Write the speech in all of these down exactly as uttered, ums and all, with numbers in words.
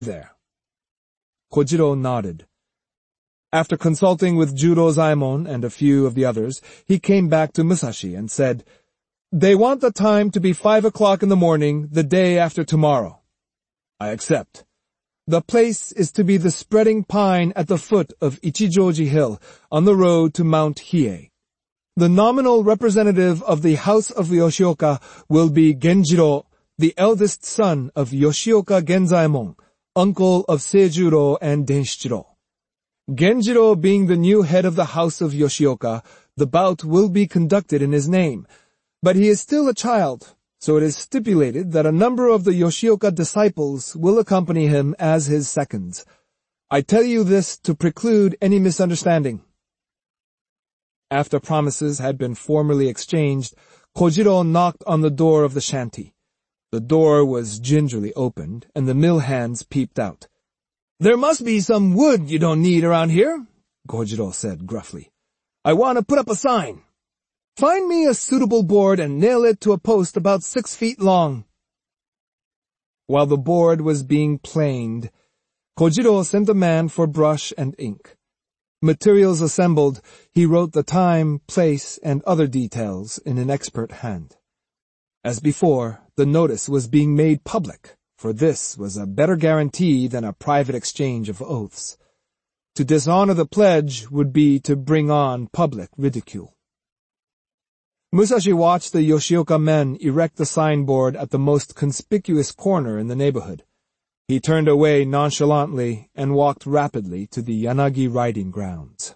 there. Kojiro nodded. After consulting with Jurozaemon and a few of the others, he came back to Musashi and said, "They want the time to be five o'clock in the morning, the day after tomorrow. I accept. The place is to be the spreading pine at the foot of Ichijoji Hill, on the road to Mount Hiei. The nominal representative of the House of Yoshioka will be Genjiro, the eldest son of Yoshioka Genzaemon, uncle of Seijuro and Denshichiro. Genjiro being the new head of the House of Yoshioka, the bout will be conducted in his name, but he is still a child, so it is stipulated that a number of the Yoshioka disciples will accompany him as his seconds. I tell you this to preclude any misunderstanding." After promises had been formally exchanged, Kojiro knocked on the door of the shanty. The door was gingerly opened, and the mill hands peeped out. "There must be some wood you don't need around here," Kojiro said gruffly. "I want to put up a sign. Find me a suitable board and nail it to a post about six feet long." While the board was being planed, Kojiro sent a man for brush and ink. Materials assembled, he wrote the time, place, and other details in an expert hand. As before, the notice was being made public, for this was a better guarantee than a private exchange of oaths. To dishonor the pledge would be to bring on public ridicule. Musashi watched the Yoshioka men erect the signboard at the most conspicuous corner in the neighborhood. He turned away nonchalantly and walked rapidly to the Yanagi riding grounds.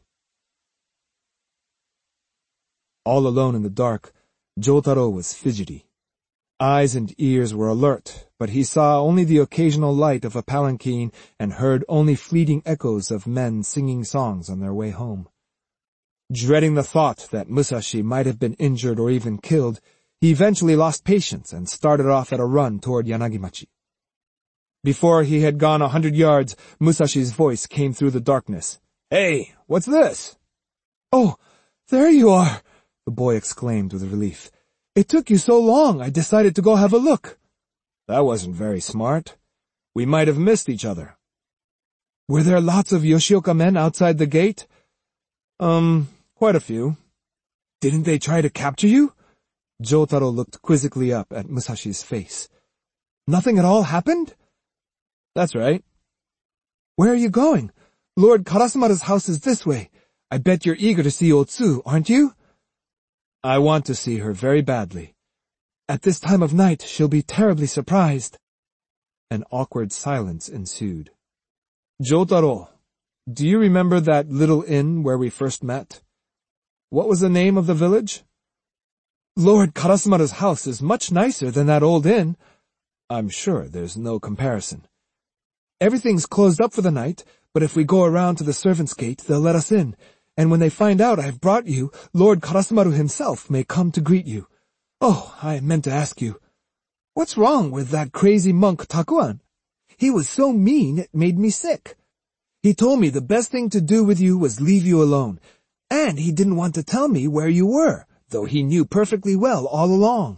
All alone in the dark, Jotaro was fidgety. Eyes and ears were alert, but he saw only the occasional light of a palanquin and heard only fleeting echoes of men singing songs on their way home. Dreading the thought that Musashi might have been injured or even killed, he eventually lost patience and started off at a run toward Yanagimachi. Before he had gone a hundred yards, Musashi's voice came through the darkness. "Hey, what's this?" "Oh, there you are," the boy exclaimed with relief. "It took you so long, I decided to go have a look." "That wasn't very smart. We might have missed each other." "Were there lots of Yoshioka men outside the gate?" Um, quite a few." "Didn't they try to capture you?" Jotaro looked quizzically up at Musashi's face. "Nothing at all happened?" "That's right." "Where are you going? Lord Karasumaru's house is this way. I bet you're eager to see Otsu, aren't you?" "I want to see her very badly." "At this time of night, she'll be terribly surprised." An awkward silence ensued. "Jotaro, do you remember that little inn where we first met? What was the name of the village?" "Lord Karasumaru's house is much nicer than that old inn." "I'm sure there's no comparison." "Everything's closed up for the night, but if we go around to the servants' gate, they'll let us in, and when they find out I've brought you, Lord Karasumaru himself may come to greet you. Oh, I meant to ask you, what's wrong with that crazy monk Takuan? He was so mean it made me sick. He told me the best thing to do with you was leave you alone, and he didn't want to tell me where you were, though he knew perfectly well all along."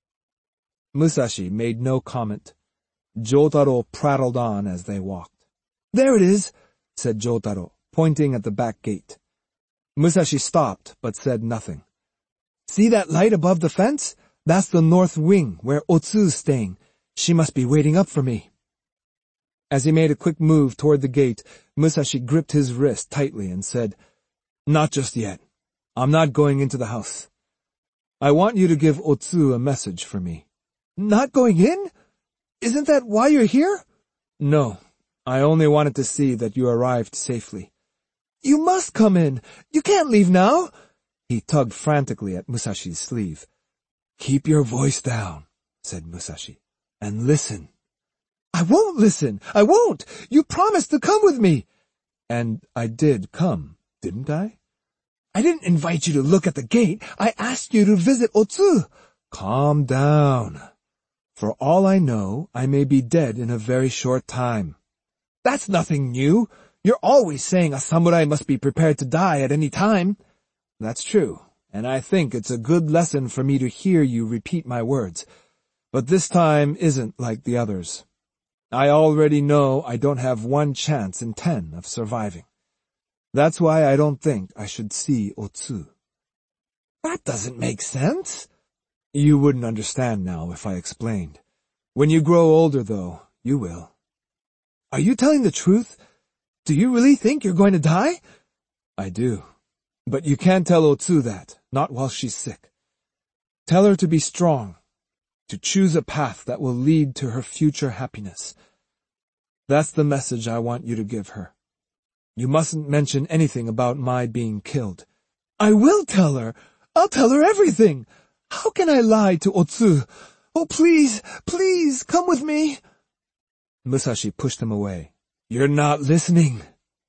Musashi made no comment. Jotaro prattled on as they walked. "There it is," said Jotaro, pointing at the back gate. Musashi stopped, but said nothing. "See that light above the fence? That's the north wing, where Otsu's staying. She must be waiting up for me." As he made a quick move toward the gate, Musashi gripped his wrist tightly and said, "Not just yet. I'm not going into the house. I want you to give Otsu a message for me." "Not going in? Isn't that why you're here?" "No, I only wanted to see that you arrived safely." "You must come in. You can't leave now." He tugged frantically at Musashi's sleeve. "Keep your voice down," said Musashi, "and listen." "I won't listen. I won't. You promised to come with me." "And I did come, didn't I?" "I didn't invite you to look at the gate. I asked you to visit Otsu." "Calm down. For all I know, I may be dead in a very short time." "That's nothing new. You're always saying a samurai must be prepared to die at any time." "That's true, and I think it's a good lesson for me to hear you repeat my words. But this time isn't like the others. I already know I don't have one chance in ten of surviving. That's why I don't think I should see Otsu." "That doesn't make sense." "You wouldn't understand now if I explained. When you grow older, though, you will." "Are you telling the truth? Do you really think you're going to die?" "I do. But you can't tell Otsu that, not while she's sick. Tell her to be strong, to choose a path that will lead to her future happiness. That's the message I want you to give her. You mustn't mention anything about my being killed." "I will tell her. I'll tell her everything. How can I lie to Otsu? Oh, please, please, come with me." Musashi pushed him away. "You're not listening."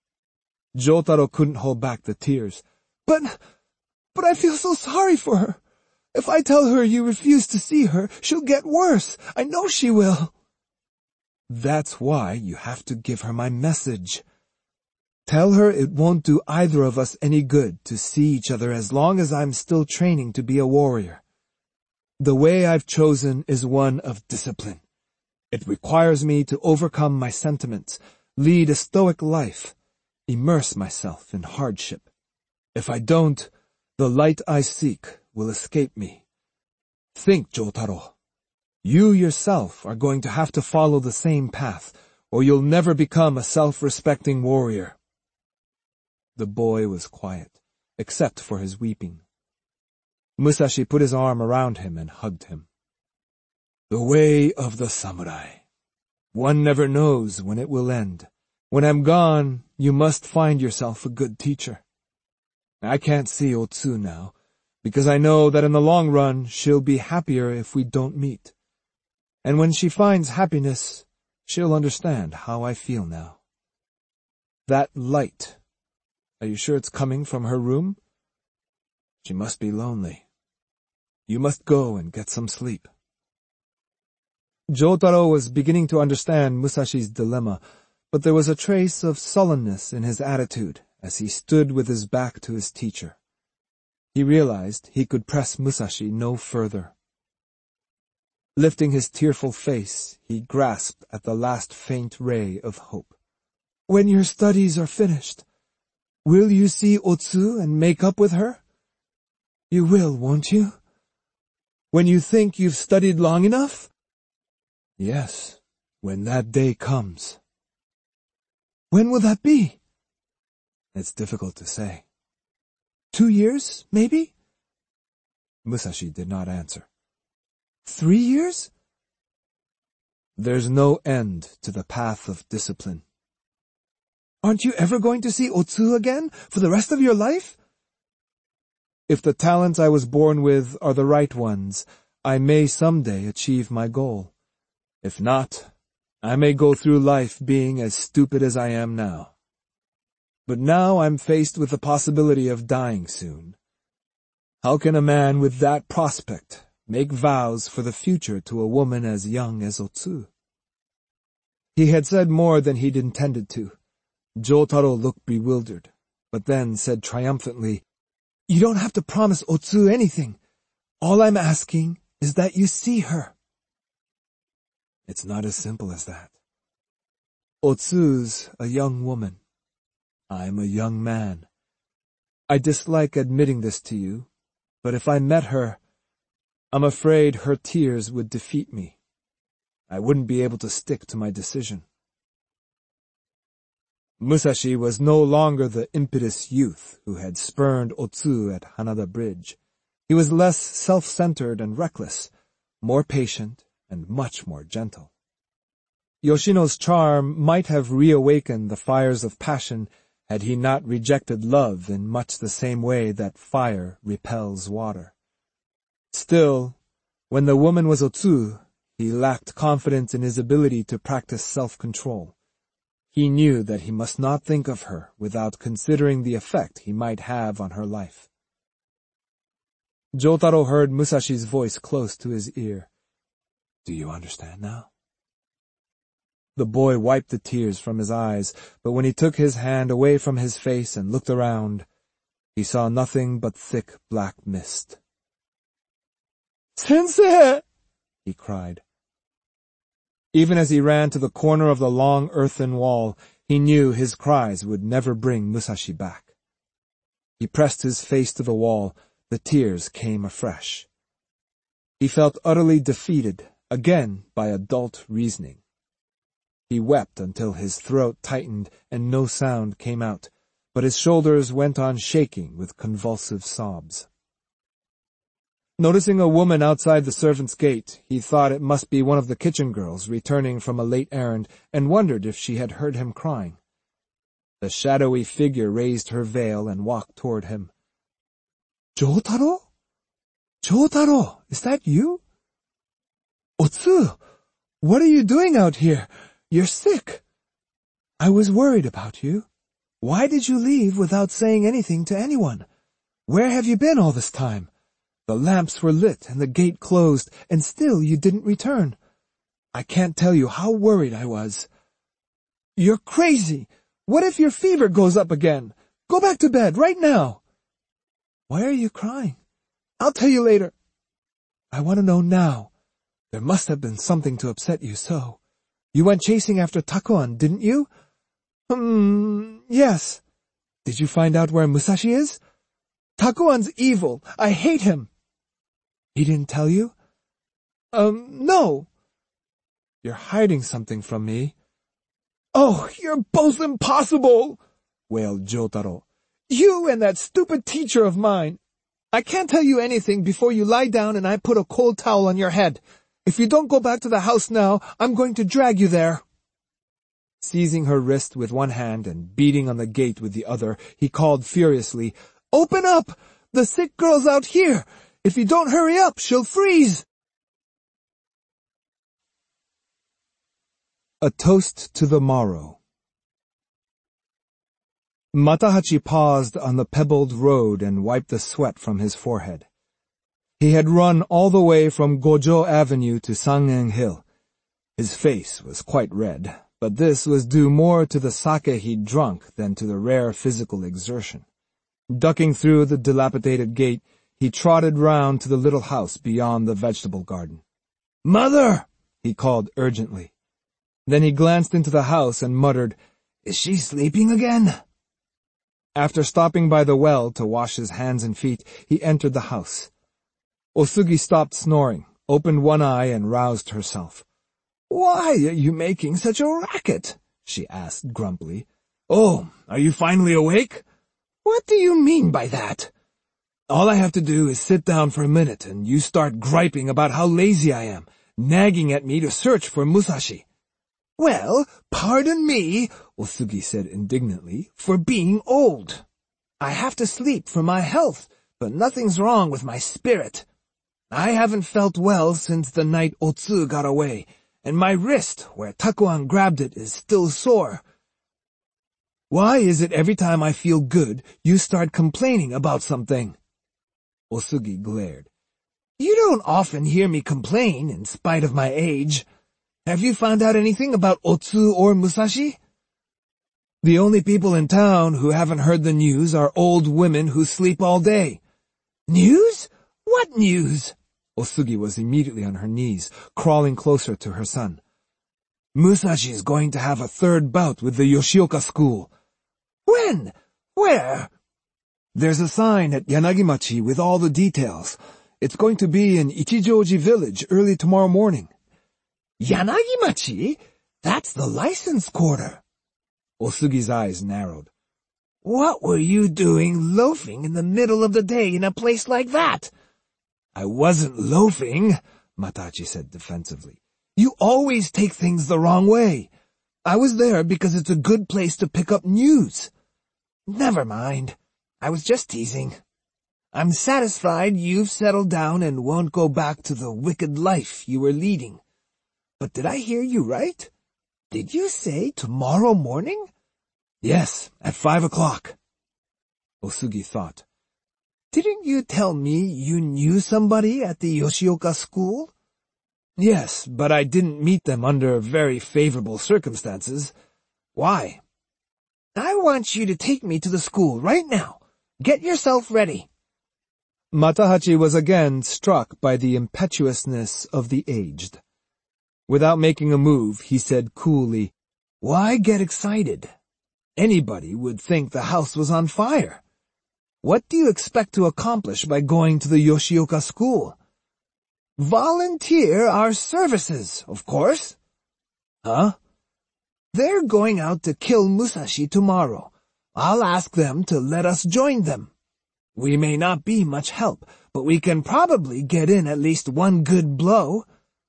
Jotaro couldn't hold back the tears. But, but I feel so sorry for her. If I tell her you refuse to see her, she'll get worse. I know she will." "That's why you have to give her my message. Tell her it won't do either of us any good to see each other as long as I'm still training to be a warrior. The way I've chosen is one of discipline. It requires me to overcome my sentiments, lead a stoic life, immerse myself in hardship. If I don't, the light I seek will escape me. Think, Jotaro. You yourself are going to have to follow the same path, or you'll never become a self-respecting warrior." The boy was quiet, except for his weeping. Musashi put his arm around him and hugged him. "The way of the samurai. One never knows when it will end. When I'm gone, you must find yourself a good teacher. I can't see Otsu now, because I know that in the long run she'll be happier if we don't meet. And when she finds happiness, she'll understand how I feel now. That light, are you sure it's coming from her room? She must be lonely. You must go and get some sleep." Jotaro was beginning to understand Musashi's dilemma, but there was a trace of sullenness in his attitude as he stood with his back to his teacher. He realized he could press Musashi no further. Lifting his tearful face, he grasped at the last faint ray of hope. "When your studies are finished, will you see Otsu and make up with her? You will, won't you? When you think you've studied long enough?" "Yes, when that day comes." "When will that be?" "It's difficult to say." "Two years, maybe?" Musashi did not answer. "Three years?" "There's no end to the path of discipline." "Aren't you ever going to see Otsu again for the rest of your life?" "If the talents I was born with are the right ones, I may someday achieve my goal. If not, I may go through life being as stupid as I am now. But now I'm faced with the possibility of dying soon. How can a man with that prospect make vows for the future to a woman as young as Otsu?" He had said more than he'd intended to. Jotaro looked bewildered, but then said triumphantly, "You don't have to promise Otsu anything. All I'm asking is that you see her." "It's not as simple as that. Otsu's a young woman. I'm a young man. I dislike admitting this to you, but if I met her, I'm afraid her tears would defeat me. I wouldn't be able to stick to my decision." Musashi was no longer the impetuous youth who had spurned Otsu at Hanada Bridge. He was less self-centered and reckless, more patient and much more gentle. Yoshino's charm might have reawakened the fires of passion had he not rejected love in much the same way that fire repels water. Still, when the woman was Otsu, he lacked confidence in his ability to practice self-control. He knew that he must not think of her without considering the effect he might have on her life. Jotaro heard Musashi's voice close to his ear. "Do you understand now?" The boy wiped the tears from his eyes, but when he took his hand away from his face and looked around, he saw nothing but thick black mist. "Sensei!" he cried. Even as he ran to the corner of the long earthen wall, he knew his cries would never bring Musashi back. He pressed his face to the wall. The tears came afresh. He felt utterly defeated, again by adult reasoning. He wept until his throat tightened and no sound came out, but his shoulders went on shaking with convulsive sobs. Noticing a woman outside the servants' gate, he thought it must be one of the kitchen girls returning from a late errand and wondered if she had heard him crying. The shadowy figure raised her veil and walked toward him. "Jotaro? Jotaro, is that you? Otsu, what are you doing out here? You're sick. I was worried about you. Why did you leave without saying anything to anyone? Where have you been all this time? The lamps were lit and the gate closed, and still you didn't return. I can't tell you how worried I was." "You're crazy. What if your fever goes up again? Go back to bed right now." "Why are you crying?" "I'll tell you later." "I want to know now. There must have been something to upset you so. You went chasing after Takuan, didn't you?" Hmm, yes." "Did you find out where Musashi is?" "Takuan's evil. I hate him." "He didn't tell you?" Um, no." "You're hiding something from me." "Oh, you're both impossible," wailed Jotaro. "You and that stupid teacher of mine. I can't tell you anything before you lie down and I put a cold towel on your head. If you don't go back to the house now, I'm going to drag you there." Seizing her wrist with one hand and beating on the gate with the other, he called furiously, "Open up! The sick girl's out here! If you don't hurry up, she'll freeze!" A toast to the morrow. Matahachi paused on the pebbled road and wiped the sweat from his forehead. He had run all the way from Gojo Avenue to Sangen Hill. His face was quite red, but this was due more to the sake he'd drunk than to the rare physical exertion. Ducking through the dilapidated gate, he trotted round to the little house beyond the vegetable garden. "Mother!" he called urgently. Then he glanced into the house and muttered, "Is she sleeping again?" After stopping by the well to wash his hands and feet, he entered the house. Osugi stopped snoring, opened one eye, and roused herself. "Why are you making such a racket?" she asked grumpily. "Oh, are you finally awake?" "What do you mean by that?" "All I have to do is sit down for a minute, and you start griping about how lazy I am, nagging at me to search for Musashi." "Well, pardon me," Osugi said indignantly, "for being old. I have to sleep for my health, but nothing's wrong with my spirit. I haven't felt well since the night Otsu got away, and my wrist, where Takuan grabbed it, is still sore. Why is it every time I feel good, you start complaining about something?" Osugi glared. "You don't often hear me complain, in spite of my age. Have you found out anything about Otsu or Musashi?" "The only people in town who haven't heard the news are old women who sleep all day." "News? What news?" Osugi was immediately on her knees, crawling closer to her son. "Musashi's going to have a third bout with the Yoshioka school." "When? Where?" "There's a sign at Yanagimachi with all the details. It's going to be in Ichijoji village early tomorrow morning." "Yanagimachi? That's the license quarter." Osugi's eyes narrowed. "What were you doing loafing in the middle of the day in a place like that?" "I wasn't loafing," Matahachi said defensively. "You always take things the wrong way. I was there because it's a good place to pick up news." "Never mind. I was just teasing. I'm satisfied you've settled down and won't go back to the wicked life you were leading. But did I hear you right? Did you say tomorrow morning?" "Yes, at five o'clock." Osugi thought. "Didn't you tell me you knew somebody at the Yoshioka school?" "Yes, but I didn't meet them under very favorable circumstances. Why?" "I want you to take me to the school right now. Get yourself ready." Matahachi was again struck by the impetuousness of the aged. Without making a move, he said coolly, "Why get excited? Anybody would think the house was on fire. What do you expect to accomplish by going to the Yoshioka school?" "Volunteer our services, of course." "Huh?" "They're going out to kill Musashi tomorrow. I'll ask them to let us join them. We may not be much help, but we can probably get in at least one good blow."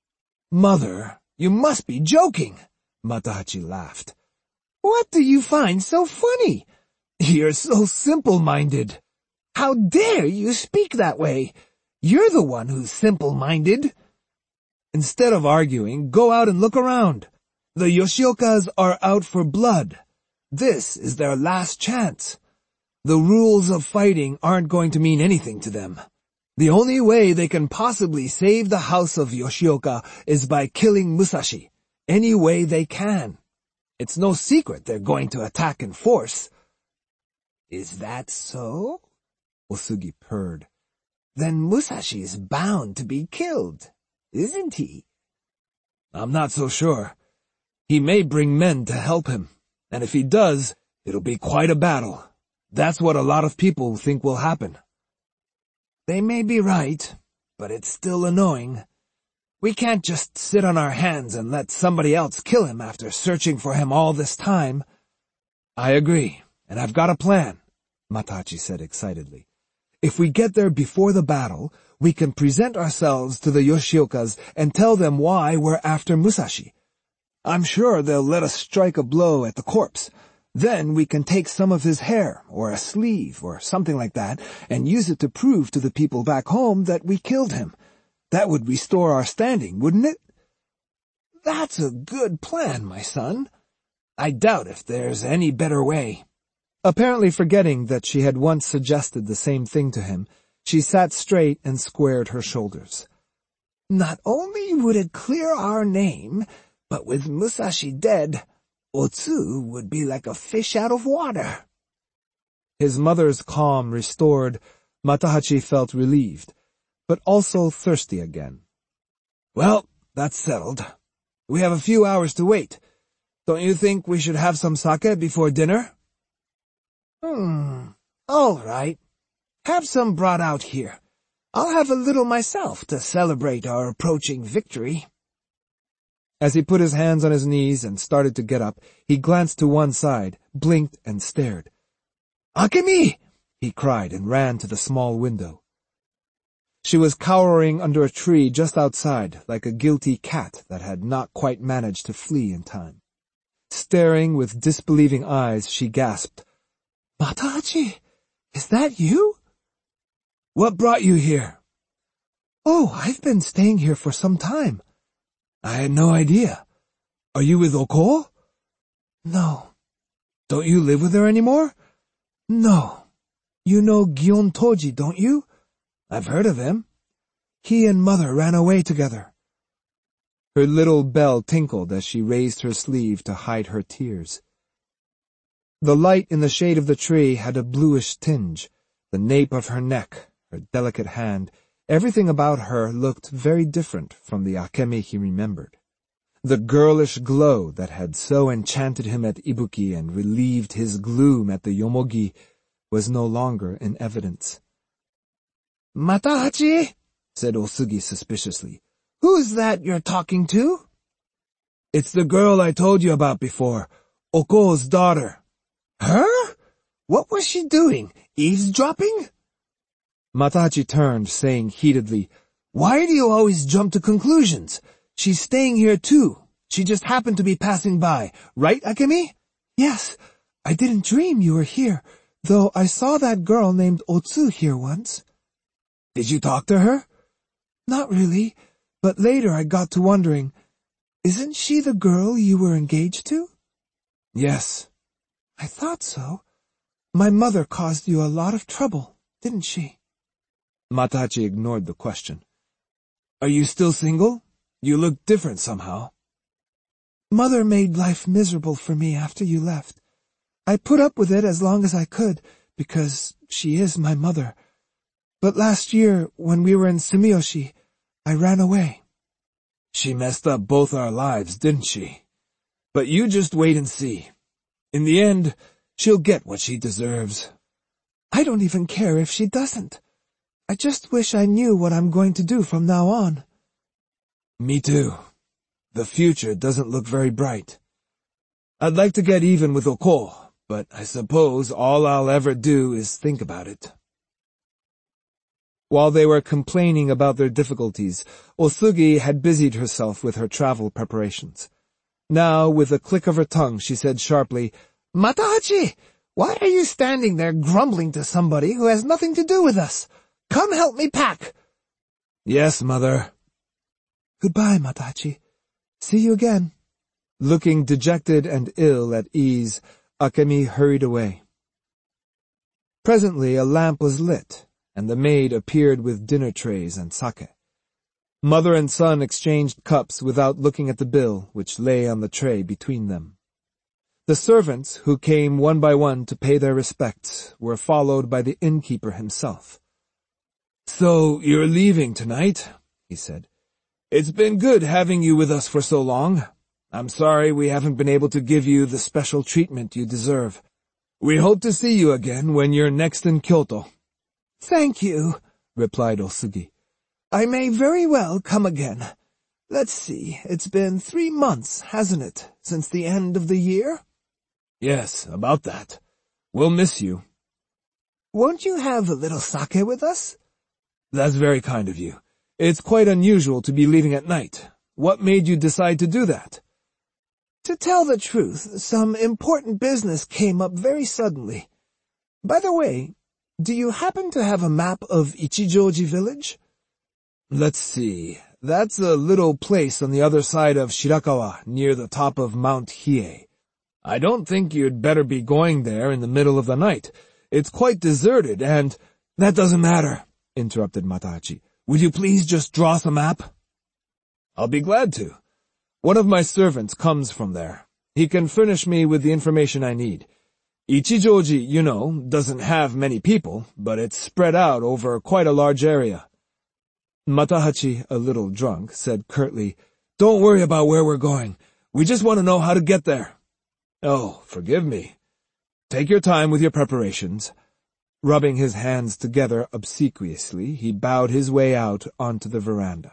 "Mother, you must be joking," Matahachi laughed. "What do you find so funny? You're so simple-minded. How dare you speak that way? You're the one who's simple-minded." "Instead of arguing, go out and look around. The Yoshiokas are out for blood. This is their last chance. The rules of fighting aren't going to mean anything to them. The only way they can possibly save the house of Yoshioka is by killing Musashi, any way they can. It's no secret they're going to attack in force." "Is that so?" Osugi purred. "Then Musashi is bound to be killed, isn't he?" "I'm not so sure. He may bring men to help him, and if he does, it'll be quite a battle. That's what a lot of people think will happen." "They may be right, but it's still annoying. We can't just sit on our hands and let somebody else kill him after searching for him all this time." "I agree, and I've got a plan," Matahachi said excitedly. "If we get there before the battle, we can present ourselves to the Yoshiokas and tell them why we're after Musashi. I'm sure they'll let us strike a blow at the corpse. Then we can take some of his hair, or a sleeve, or something like that, and use it to prove to the people back home that we killed him. That would restore our standing, wouldn't it?" "That's a good plan, my son. I doubt if there's any better way." Apparently forgetting that she had once suggested the same thing to him, she sat straight and squared her shoulders. "Not only would it clear our name, but with Musashi dead, Otsu would be like a fish out of water." His mother's calm restored, Matahachi felt relieved, but also thirsty again. "Well, that's settled. We have a few hours to wait. Don't you think we should have some sake before dinner?" Hmm, all right. Have some brought out here. I'll have a little myself to celebrate our approaching victory." As he put his hands on his knees and started to get up, he glanced to one side, blinked and stared. "Akemi!" he cried and ran to the small window. She was cowering under a tree just outside, like a guilty cat that had not quite managed to flee in time. Staring with disbelieving eyes, she gasped, "Matahachi, is that you?" "What brought you here?" "Oh, I've been staying here for some time." "I had no idea. Are you with Oko?" "No." "Don't you live with her anymore?" "No. You know Gion Toji, don't you?" "I've heard of him." "He and Mother ran away together." Her little bell tinkled as she raised her sleeve to hide her tears. The light in the shade of the tree had a bluish tinge. The nape of her neck, her delicate hand, everything about her looked very different from the Akemi he remembered. The girlish glow that had so enchanted him at Ibuki and relieved his gloom at the Yomogi was no longer in evidence. "Matahachi," said Osugi suspiciously, "who's that you're talking to?" "It's the girl I told you about before, Oko's daughter." "Her? What was she doing? Eavesdropping?" Matahachi turned, saying heatedly, "Why do you always jump to conclusions? She's staying here too. She just happened to be passing by. Right, Akemi?" "Yes, I didn't dream you were here, though I saw that girl named Otsu here once." "Did you talk to her?" "Not really, but later I got to wondering, isn't she the girl you were engaged to?" "Yes." "I thought so. My mother caused you a lot of trouble, didn't she?" Matahachi ignored the question. "Are you still single? You look different somehow." "Mother made life miserable for me after you left. I put up with it as long as I could, because she is my mother. But last year, when we were in Sumiyoshi, I ran away." She messed up both our lives, didn't she? But you just wait and see. In the end, she'll get what she deserves. I don't even care if she doesn't. I just wish I knew what I'm going to do from now on. Me too. The future doesn't look very bright. I'd like to get even with Oko, but I suppose all I'll ever do is think about it. While they were complaining about their difficulties, Osugi had busied herself with her travel preparations. Now, with a click of her tongue, she said sharply, "Matahachi, why are you standing there grumbling to somebody who has nothing to do with us? Come help me pack." "Yes, mother." "Goodbye, Matahachi. See you again." Looking dejected and ill at ease, Akemi hurried away. Presently a lamp was lit, and the maid appeared with dinner trays and sake. Mother and son exchanged cups without looking at the bill, which lay on the tray between them. The servants, who came one by one to pay their respects, were followed by the innkeeper himself. "So you're leaving tonight," he said. "It's been good having you with us for so long. I'm sorry we haven't been able to give you the special treatment you deserve. We hope to see you again when you're next in Kyoto." "Thank you," replied Osugi. "I may very well come again. Let's see, it's been three months, hasn't it, since the end of the year?" "Yes, about that. We'll miss you." "Won't you have a little sake with us?" "That's very kind of you. It's quite unusual to be leaving at night. What made you decide to do that?" "To tell the truth, some important business came up very suddenly. By the way, do you happen to have a map of Ichijoji village?" "Let's see. That's a little place on the other side of Shirakawa, near the top of Mount Hiei. I don't think you'd better be going there in the middle of the night. It's quite deserted and—" "That doesn't matter," interrupted Matahachi. "Would you please just draw us a map?" "I'll be glad to. One of my servants comes from there. He can furnish me with the information I need. Ichijoji, you know, doesn't have many people, but it's spread out over quite a large area." Matahachi, a little drunk, said curtly, "Don't worry about where we're going. We just want to know how to get there." "Oh, forgive me. Take your time with your preparations." Rubbing his hands together obsequiously, he bowed his way out onto the veranda.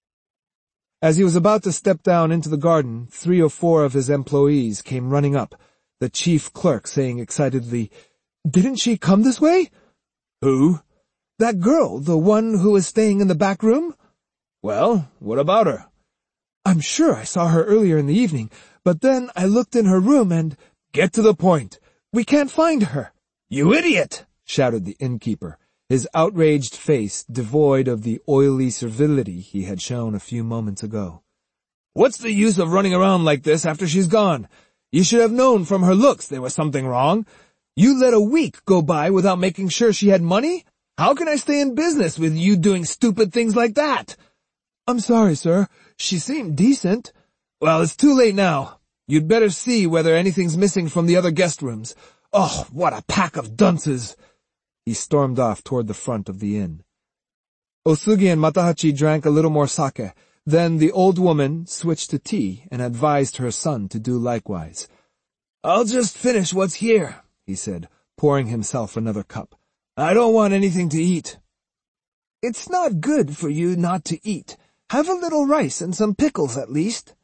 As he was about to step down into the garden, three or four of his employees came running up, the chief clerk saying excitedly, "Didn't she come this way?" "Who?" "That girl, the one who was staying in the back room." "Well, what about her?" "I'm sure I saw her earlier in the evening, but then I looked in her room and—" "Get to the point. We can't find her." "You idiot!" shouted the innkeeper, his outraged face devoid of the oily servility he had shown a few moments ago. "What's the use of running around like this after she's gone? You should have known from her looks there was something wrong. You let a week go by without making sure she had money? How can I stay in business with you doing stupid things like that?" "I'm sorry, sir. She seemed decent." "Well, it's too late now. You'd better see whether anything's missing from the other guest rooms. Oh, what a pack of dunces!" He stormed off toward the front of the inn. Osugi and Matahachi drank a little more sake. Then the old woman switched to tea and advised her son to do likewise. "I'll just finish what's here," he said, pouring himself another cup. "I don't want anything to eat." "It's not good for you not to eat. Have a little rice and some pickles at least."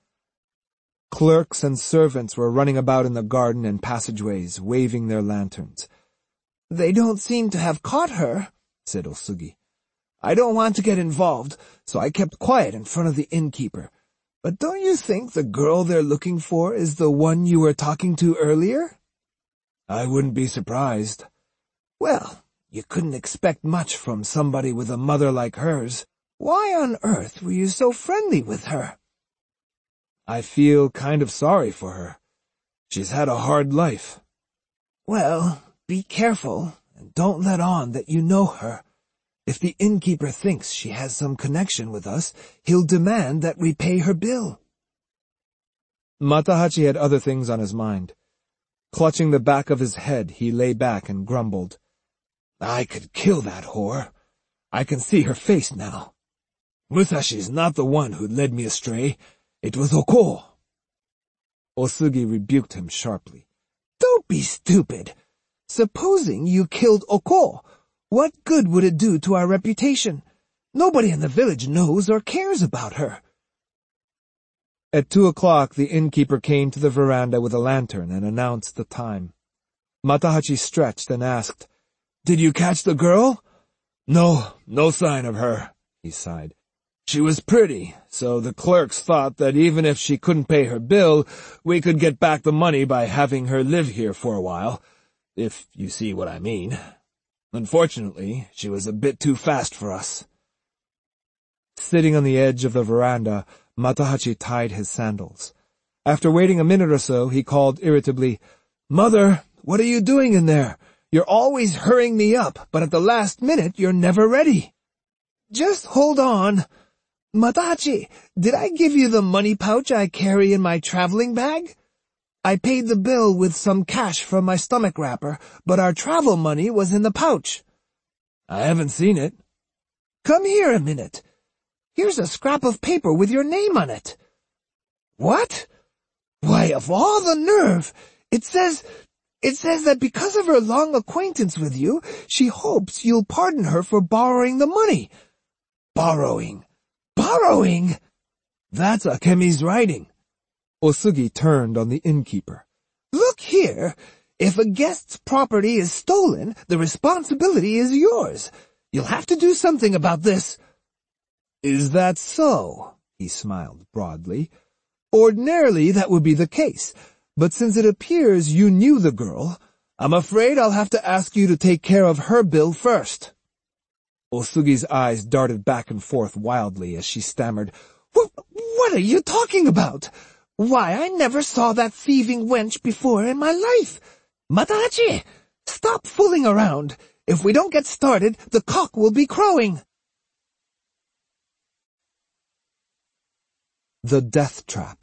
Clerks and servants were running about in the garden and passageways, waving their lanterns. "They don't seem to have caught her," said Osugi. "I don't want to get involved, so I kept quiet in front of the innkeeper. But don't you think the girl they're looking for is the one you were talking to earlier?" "I wouldn't be surprised." "Well, you couldn't expect much from somebody with a mother like hers. Why on earth were you so friendly with her?" "I feel kind of sorry for her. She's had a hard life." "Well, be careful, and don't let on that you know her. If the innkeeper thinks she has some connection with us, he'll demand that we pay her bill." Matahachi had other things on his mind. Clutching the back of his head, he lay back and grumbled, "I could kill that whore. I can see her face now." Musashi's not the one who led me astray. It was Oko. Osugi rebuked him sharply. Don't be stupid. Supposing you killed Oko, what good would it do to our reputation? Nobody in the village knows or cares about her. At two o'clock, the innkeeper came to the veranda with a lantern and announced the time. Matahachi stretched and asked, "Did you catch the girl?" "No, no sign of her," he sighed. "She was pretty, so the clerks thought that even if she couldn't pay her bill, we could get back the money by having her live here for a while, if you see what I mean. Unfortunately, she was a bit too fast for us." Sitting on the edge of the veranda, Matahachi tied his sandals. After waiting a minute or so, he called irritably, "Mother, what are you doing in there? You're always hurrying me up, but at the last minute you're never ready." "Just hold on. Matahachi, did I give you the money pouch I carry in my traveling bag? I paid the bill with some cash from my stomach wrapper, but our travel money was in the pouch." "I haven't seen it." "Come here a minute. Here's a scrap of paper with your name on it." "What? Why, of all the nerve! It says, it says that because of her long acquaintance with you, she hopes you'll pardon her for borrowing the money." "Borrowing? Borrowing?" "That's Akemi's writing." Osugi turned on the innkeeper. "Look here, if a guest's property is stolen, the responsibility is yours. You'll have to do something about this." "Is that so?" he smiled broadly. "Ordinarily that would be the case, but since it appears you knew the girl, I'm afraid I'll have to ask you to take care of her bill first." Osugi's eyes darted back and forth wildly as she stammered, What, what are you talking about? Why, I never saw that thieving wench before in my life. Matahachi, stop fooling around. If we don't get started, the cock will be crowing." The Death Trap.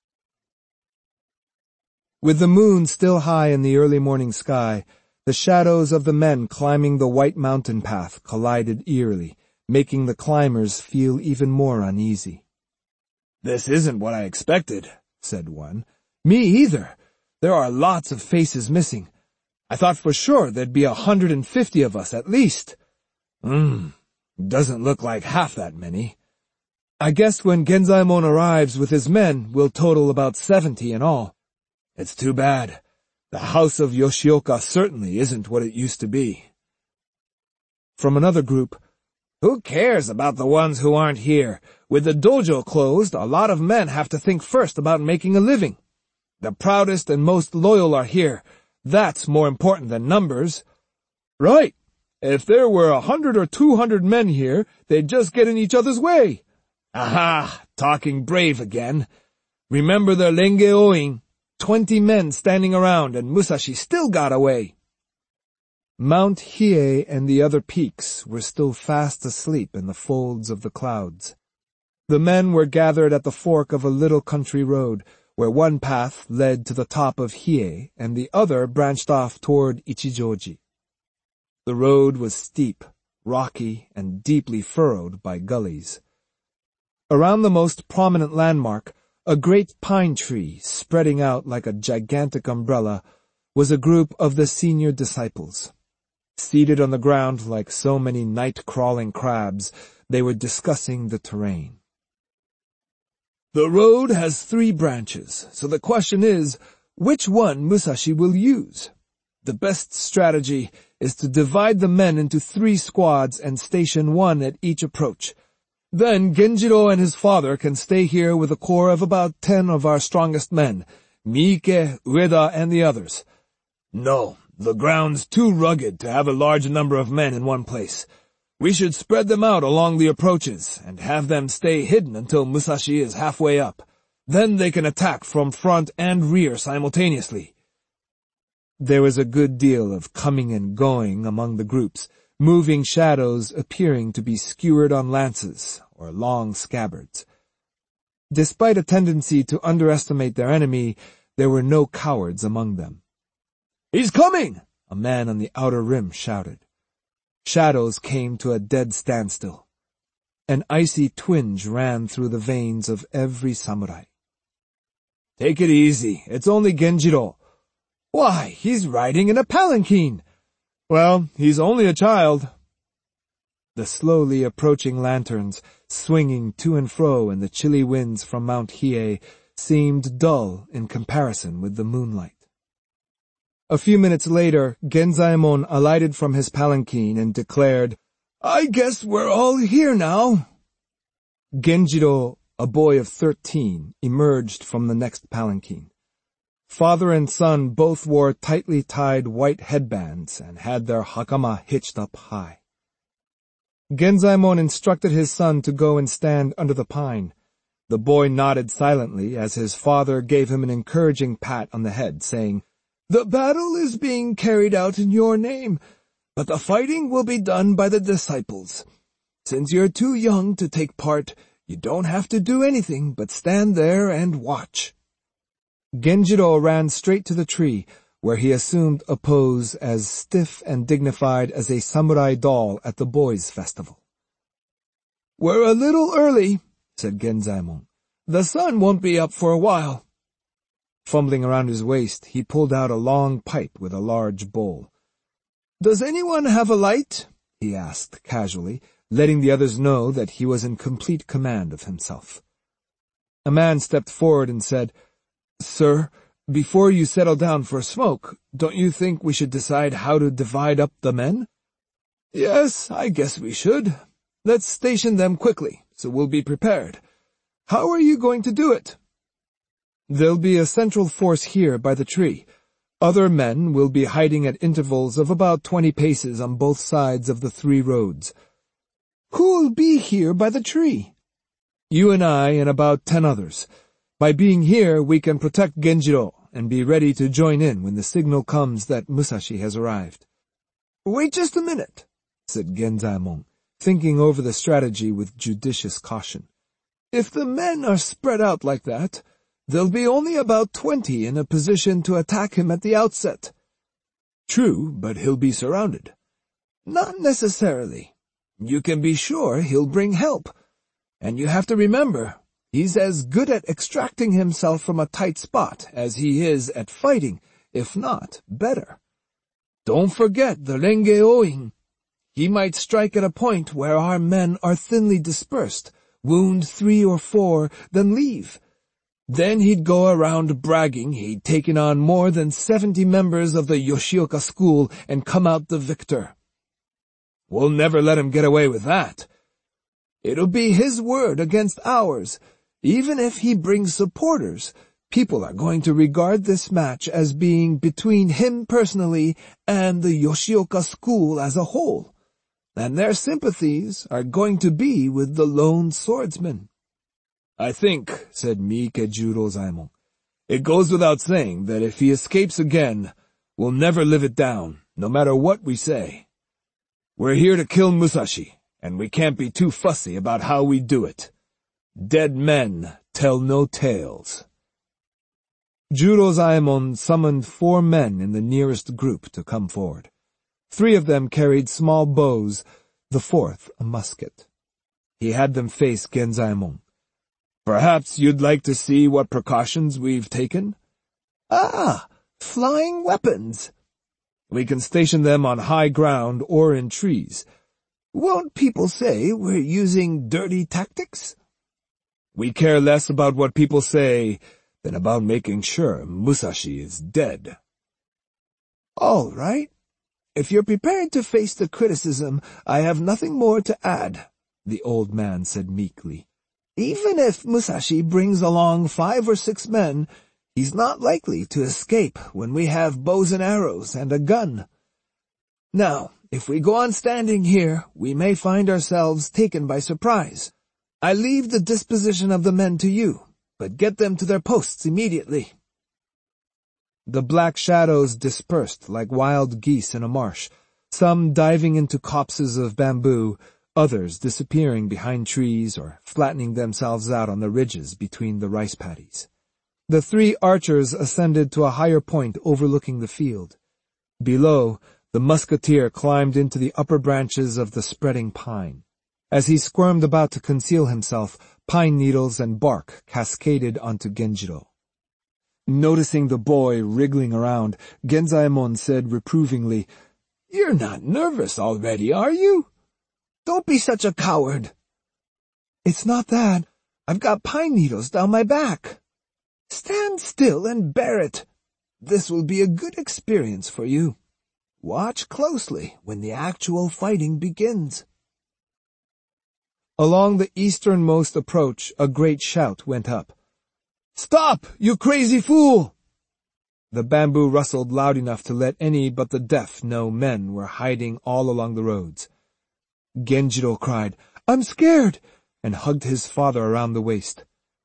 With the moon still high in the early morning sky, the shadows of the men climbing the white mountain path collided eerily, making the climbers feel even more uneasy. "This isn't what I expected," said one. "Me either. There are lots of faces missing. I thought for sure there'd be a hundred and fifty of us at least." Hmm, doesn't look like half that many. "I guess when Genzaemon arrives with his men, we'll total about seventy in all." "It's too bad. The house of Yoshioka certainly isn't what it used to be." From another group, "Who cares about the ones who aren't here? With the dojo closed, a lot of men have to think first about making a living. The proudest and most loyal are here. That's more important than numbers." "Right. If there were a hundred or two hundred men here, they'd just get in each other's way." "Aha! Talking brave again. Remember the Renge Oin? Twenty men standing around, and Musashi still got away." Mount Hiei and the other peaks were still fast asleep in the folds of the clouds. The men were gathered at the fork of a little country road, where one path led to the top of Hiei and the other branched off toward Ichijoji. The road was steep, rocky, and deeply furrowed by gullies. Around the most prominent landmark, a great pine tree spreading out like a gigantic umbrella, was a group of the senior disciples. Seated on the ground like so many night-crawling crabs, they were discussing the terrain. "The road has three branches, so the question is, which one Musashi will use? The best strategy is to divide the men into three squads and station one at each approach. Then Genjiro and his father can stay here with a corps of about ten of our strongest men, Miike, Ueda, and the others. No, the ground's too rugged to have a large number of men in one place. We should spread them out along the approaches and have them stay hidden until Musashi is halfway up. Then they can attack from front and rear simultaneously." There was a good deal of coming and going among the groups, moving shadows appearing to be skewered on lances or long scabbards. Despite a tendency to underestimate their enemy, there were no cowards among them. "He's coming!" a man on the outer rim shouted. Shadows came to a dead standstill. An icy twinge ran through the veins of every samurai. "Take it easy. It's only Genjiro." "Why, he's riding in a palanquin." "Well, he's only a child." The slowly approaching lanterns, swinging to and fro in the chilly winds from Mount Hiei, seemed dull in comparison with the moonlight. A few minutes later, Genzaemon alighted from his palanquin and declared, "I guess we're all here now." Genjiro, a boy of thirteen, emerged from the next palanquin. Father and son both wore tightly tied white headbands and had their hakama hitched up high. Genzaemon instructed his son to go and stand under the pine. The boy nodded silently as his father gave him an encouraging pat on the head, saying, "The battle is being carried out in your name, but the fighting will be done by the disciples. Since you're too young to take part, you don't have to do anything but stand there and watch." Genjiro ran straight to the tree, where he assumed a pose as stiff and dignified as a samurai doll at the boys' festival. "We're a little early," said Genzaemon. "The sun won't be up for a while." Fumbling around his waist, he pulled out a long pipe with a large bowl. "Does anyone have a light?" he asked casually, letting the others know that he was in complete command of himself. A man stepped forward and said, "Sir, before you settle down for a smoke, don't you think we should decide how to divide up the men?" "Yes, I guess we should. Let's station them quickly, so we'll be prepared. How are you going to do it?" "There'll be a central force here by the tree. Other men will be hiding at intervals of about twenty paces on both sides of the three roads." "Who'll be here by the tree?" "You and I and about ten others. By being here, we can protect Genjiro and be ready to join in when the signal comes that Musashi has arrived." "Wait just a minute," said Genzaemon, thinking over the strategy with judicious caution. "If the men are spread out like that, there'll be only about twenty in a position to attack him at the outset." "True, but he'll be surrounded." "Not necessarily. You can be sure he'll bring help. And you have to remember, he's as good at extracting himself from a tight spot as he is at fighting, if not better. Don't forget the Renge Oin. He might strike at a point where our men are thinly dispersed, wound three or four, then leave. Then he'd go around bragging he'd taken on more than seventy members of the Yoshioka school and come out the victor. We'll never let him get away with that. It'll be his word against ours. Even if he brings supporters, people are going to regard this match as being between him personally and the Yoshioka school as a whole, and their sympathies are going to be with the lone swordsman." "I think," said Miike Zaemon, "it goes without saying that if he escapes again, we'll never live it down, no matter what we say. We're here to kill Musashi, and we can't be too fussy about how we do it. Dead men tell no tales." Juro Zaemon summoned four men in the nearest group to come forward. Three of them carried small bows, the fourth a musket. He had them face Genzaemon. "Perhaps you'd like to see what precautions we've taken?" "Ah, flying weapons." "We can station them on high ground or in trees." "Won't people say we're using dirty tactics?" "We care less about what people say than about making sure Musashi is dead." "All right. If you're prepared to face the criticism, I have nothing more to add," the old man said meekly. "Even if Musashi brings along five or six men, he's not likely to escape when we have bows and arrows and a gun. Now, if we go on standing here, we may find ourselves taken by surprise. I leave the disposition of the men to you, but get them to their posts immediately." The black shadows dispersed like wild geese in a marsh, some diving into copses of bamboo, others disappearing behind trees or flattening themselves out on the ridges between the rice paddies. The three archers ascended to a higher point overlooking the field. Below, the musketeer climbed into the upper branches of the spreading pine. As he squirmed about to conceal himself, pine needles and bark cascaded onto Genjiro. Noticing the boy wriggling around, Genzaemon said reprovingly, "You're not nervous already, are you? Don't be such a coward." "It's not that. I've got pine needles down my back." "Stand still and bear it. This will be a good experience for you. Watch closely when the actual fighting begins." Along the easternmost approach, a great shout went up. "Stop, you crazy fool!" The bamboo rustled loud enough to let any but the deaf know men were hiding all along the roads. Genjiro cried, "I'm scared!" and hugged his father around the waist.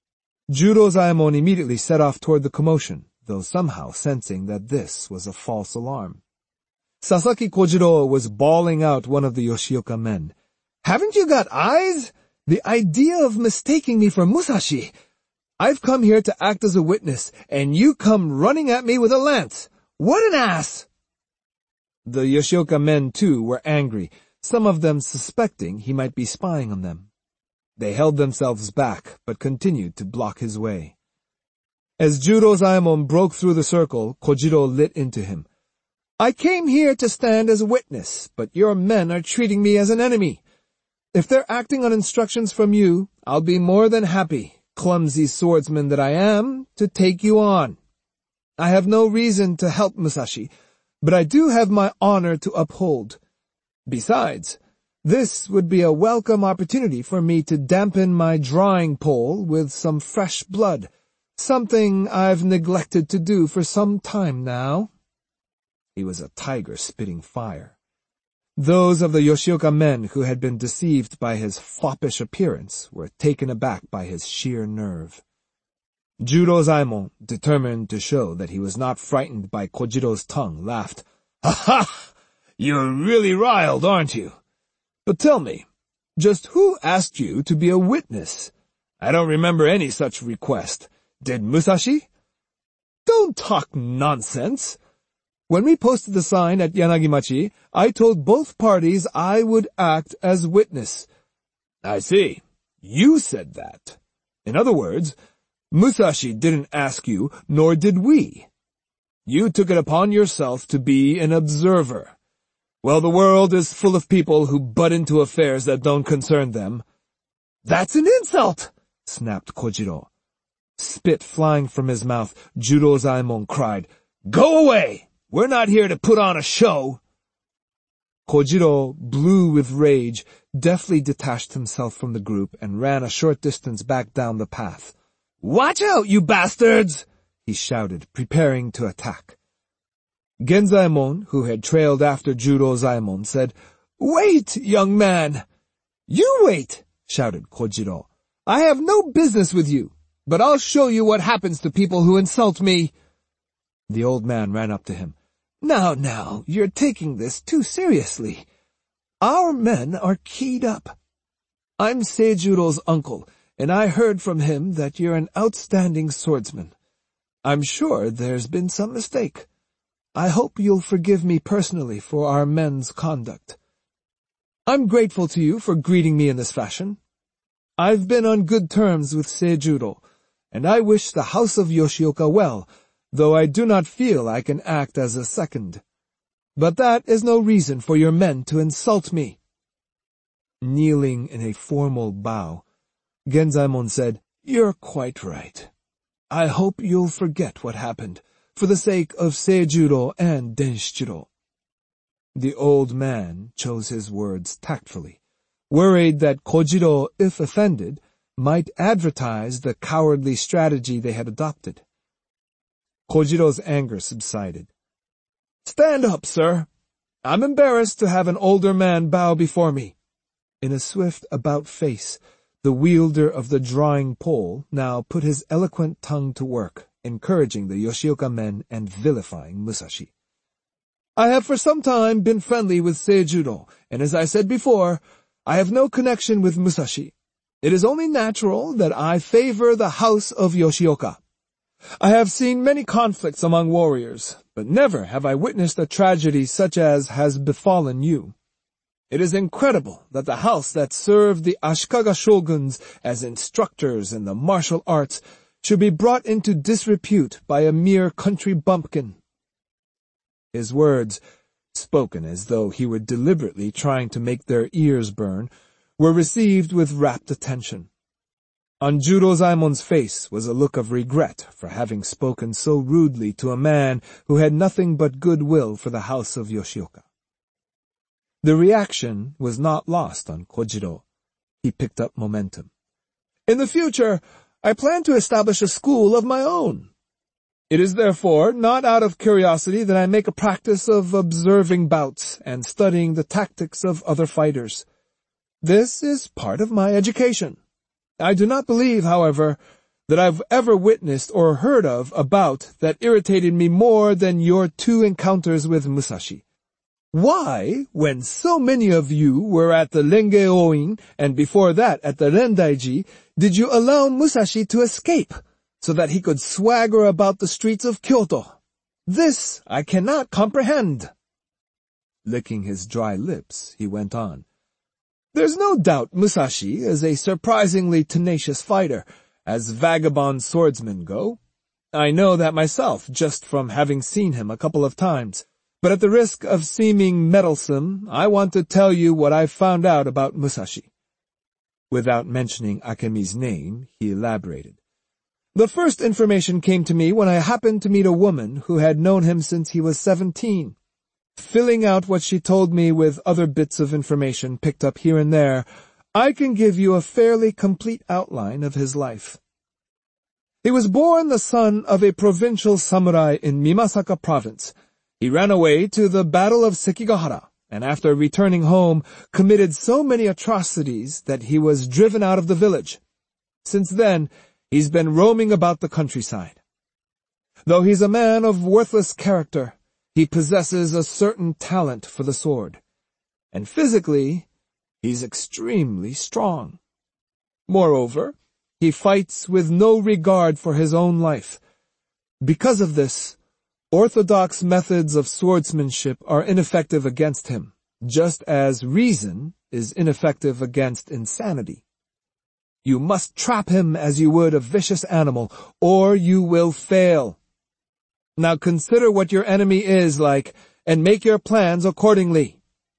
Jurozaemon immediately set off toward the commotion, though somehow sensing that this was a false alarm. Sasaki Kojiro was bawling out one of the Yoshioka men. "Haven't you got eyes? The idea of mistaking me for Musashi! I've come here to act as a witness, and you come running at me with a lance! What an ass!" The Yoshioka men, too, were angry, some of them suspecting he might be spying on them. They held themselves back, but continued to block his way. As Jurozaemon broke through the circle, Kojiro lit into him. "I came here to stand as a witness, but your men are treating me as an enemy. If they're acting on instructions from you, I'll be more than happy, clumsy swordsman that I am, to take you on. I have no reason to help Musashi, but I do have my honor to uphold. Besides, this would be a welcome opportunity for me to dampen my drawing pole with some fresh blood, something I've neglected to do for some time now." He was a tiger spitting fire. Those of the Yoshioka men who had been deceived by his foppish appearance were taken aback by his sheer nerve. Jurozaemon, determined to show that he was not frightened by Kojiro's tongue, laughed. "Ha ha! You're really riled, aren't you? But tell me, just who asked you to be a witness? I don't remember any such request. Did Musashi?" "Don't talk nonsense. When we posted the sign at Yanagimachi, I told both parties I would act as witness." "I see. You said that. In other words, Musashi didn't ask you, nor did we. You took it upon yourself to be an observer. Well, the world is full of people who butt into affairs that don't concern them." "That's an insult!" snapped Kojiro. Spit flying from his mouth, Jurozaemon cried, "Go away! We're not here to put on a show." Kojiro, blue with rage, deftly detached himself from the group and ran a short distance back down the path. "Watch out, you bastards!" he shouted, preparing to attack. Genzaemon, who had trailed after Jurozaemon, said, "Wait, young man!" "You wait!" shouted Kojiro. "I have no business with you, but I'll show you what happens to people who insult me." The old man ran up to him. "Now, now, you're taking this too seriously. Our men are keyed up. I'm Seijuro's uncle, and I heard from him that you're an outstanding swordsman. I'm sure there's been some mistake. I hope you'll forgive me personally for our men's conduct. I'm grateful to you for greeting me in this fashion. I've been on good terms with Seijuro, and I wish the house of Yoshioka well, though I do not feel I can act as a second. But that is no reason for your men to insult me." Kneeling in a formal bow, Genzaemon said, "You're quite right. I hope you'll forget what happened, for the sake of Seijuro and Denshiro." The old man chose his words tactfully, worried that Kojiro, if offended, might advertise the cowardly strategy they had adopted. Kojiro's anger subsided. "Stand up, sir. I'm embarrassed to have an older man bow before me." In a swift about-face, the wielder of the drawing pole now put his eloquent tongue to work, encouraging the Yoshioka men and vilifying Musashi. "I have for some time been friendly with Seijuro, and as I said before, I have no connection with Musashi. It is only natural that I favor the house of Yoshioka. I have seen many conflicts among warriors, but never have I witnessed a tragedy such as has befallen you. It is incredible that the house that served the Ashikaga shoguns as instructors in the martial arts should be brought into disrepute by a mere country bumpkin." His words, spoken as though he were deliberately trying to make their ears burn, were received with rapt attention. On Jurozaemon's face was a look of regret for having spoken so rudely to a man who had nothing but goodwill for the house of Yoshioka. The reaction was not lost on Kojiro. He picked up momentum. "In the future, I plan to establish a school of my own. It is therefore not out of curiosity that I make a practice of observing bouts and studying the tactics of other fighters. This is part of my education. I do not believe, however, that I've ever witnessed or heard of a bout that irritated me more than your two encounters with Musashi. Why, when so many of you were at the Renge Oin and before that at the Rendaiji, did you allow Musashi to escape so that he could swagger about the streets of Kyoto? This I cannot comprehend." Licking his dry lips, he went on. "There's no doubt Musashi is a surprisingly tenacious fighter, as vagabond swordsmen go. I know that myself, just from having seen him a couple of times. But at the risk of seeming meddlesome, I want to tell you what I've found out about Musashi." Without mentioning Akemi's name, he elaborated. "The first information came to me when I happened to meet a woman who had known him since he was seventeen. Filling out what she told me with other bits of information picked up here and there, I can give you a fairly complete outline of his life. He was born the son of a provincial samurai in Mimasaka province. He ran away to the Battle of Sekigahara, and after returning home, committed so many atrocities that he was driven out of the village. Since then, he's been roaming about the countryside. Though he's a man of worthless character, he possesses a certain talent for the sword, and physically, he's extremely strong. Moreover, he fights with no regard for his own life. Because of this, orthodox methods of swordsmanship are ineffective against him, just as reason is ineffective against insanity. You must trap him as you would a vicious animal, or you will fail. Now consider what your enemy is like, and make your plans accordingly."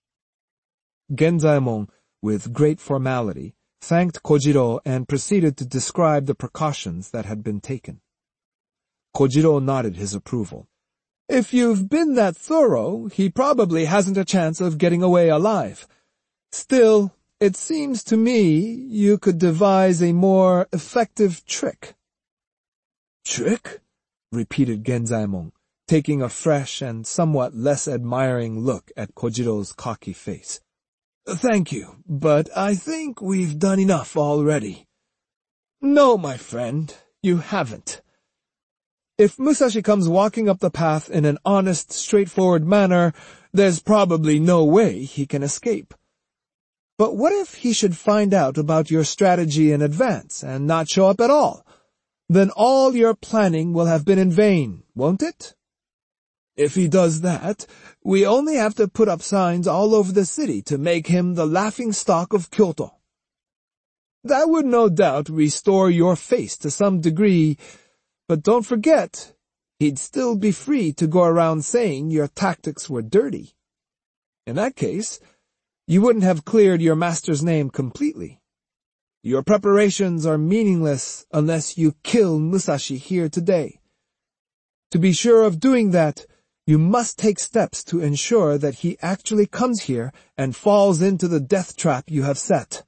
Genzaemon, with great formality, thanked Kojiro and proceeded to describe the precautions that had been taken. Kojiro nodded his approval. "If you've been that thorough, he probably hasn't a chance of getting away alive. Still, it seems to me you could devise a more effective trick." "Trick?" repeated Genzaemon, taking a fresh and somewhat less admiring look at Kojiro's cocky face. "Thank you, but I think we've done enough already." "No, my friend, you haven't. If Musashi comes walking up the path in an honest, straightforward manner, there's probably no way he can escape. But what if he should find out about your strategy in advance and not show up at all? Then all your planning will have been in vain, won't it? If he does that, we only have to put up signs all over the city to make him the laughingstock of Kyoto. That would no doubt restore your face to some degree, but don't forget, he'd still be free to go around saying your tactics were dirty. In that case, you wouldn't have cleared your master's name completely. Your preparations are meaningless unless you kill Musashi here today. To be sure of doing that, you must take steps to ensure that he actually comes here and falls into the death trap you have set."